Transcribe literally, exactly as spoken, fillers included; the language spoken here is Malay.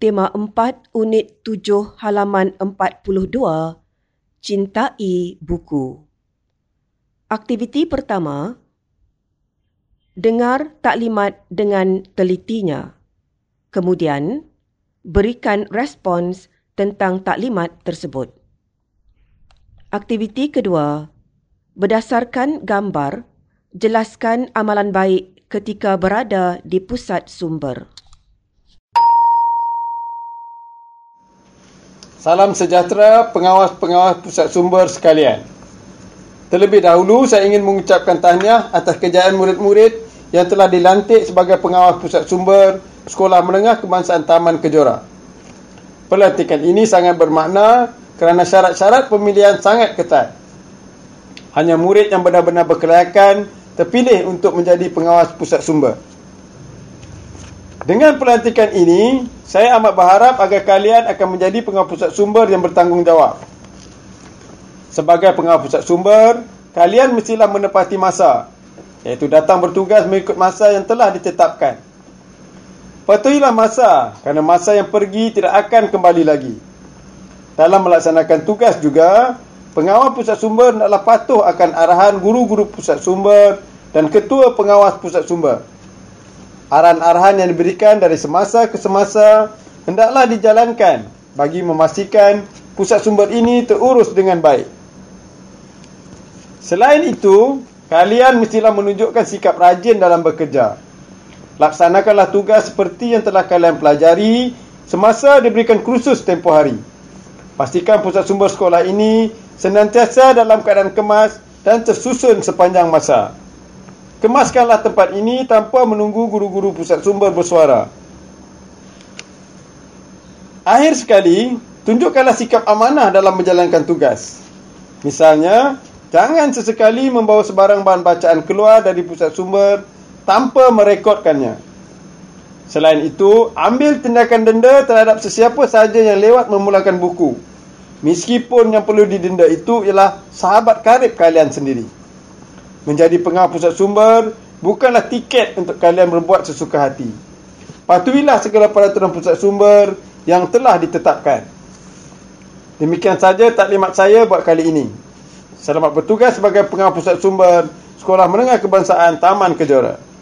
tema empat unit tujuh halaman empat puluh dua, Cintai Buku. Aktiviti pertama, dengar taklimat dengan telitinya. Kemudian, berikan respons tentang taklimat tersebut. Aktiviti kedua, berdasarkan gambar, jelaskan amalan baik ketika berada di pusat sumber. Salam sejahtera pengawas-pengawas pusat sumber sekalian. Terlebih dahulu saya ingin mengucapkan tahniah atas kejayaan murid-murid yang telah dilantik sebagai pengawas pusat sumber Sekolah Menengah Kebangsaan Taman Kejora. Pelantikan ini sangat bermakna kerana syarat-syarat pemilihan sangat ketat. Hanya murid yang benar-benar berkelayakan terpilih untuk menjadi pengawas pusat sumber. Dengan pelantikan ini, saya amat berharap agar kalian akan menjadi pengawas pusat sumber yang bertanggungjawab. Sebagai pengawas pusat sumber, kalian mestilah menepati masa, iaitu datang bertugas mengikut masa yang telah ditetapkan. Patuhilah masa, kerana masa yang pergi tidak akan kembali lagi. Dalam melaksanakan tugas juga, pengawas pusat sumber hendaklah patuh akan arahan guru-guru pusat sumber dan ketua pengawas pusat sumber. Arahan-arahan yang diberikan dari semasa ke semasa hendaklah dijalankan bagi memastikan pusat sumber ini terurus dengan baik. Selain itu, kalian mestilah menunjukkan sikap rajin dalam bekerja. Laksanakanlah tugas seperti yang telah kalian pelajari semasa diberikan kursus tempoh hari. Pastikan pusat sumber sekolah ini senantiasa dalam keadaan kemas dan tersusun sepanjang masa. Kemaskanlah tempat ini tanpa menunggu guru-guru pusat sumber bersuara. Akhir sekali, tunjukkanlah sikap amanah dalam menjalankan tugas. Misalnya, jangan sesekali membawa sebarang bahan bacaan keluar dari pusat sumber tanpa merekodkannya. Selain itu, ambil tindakan denda terhadap sesiapa sahaja yang lewat memulakan buku, meskipun yang perlu didenda itu ialah sahabat karib kalian sendiri. Menjadi pengawas pusat sumber bukanlah tiket untuk kalian berbuat sesuka hati. Patuhilah segala peraturan pusat sumber yang telah ditetapkan. Demikian saja taklimat saya buat kali ini. Selamat bertugas sebagai pengawas pusat sumber Sekolah Menengah Kebangsaan Taman Kejora.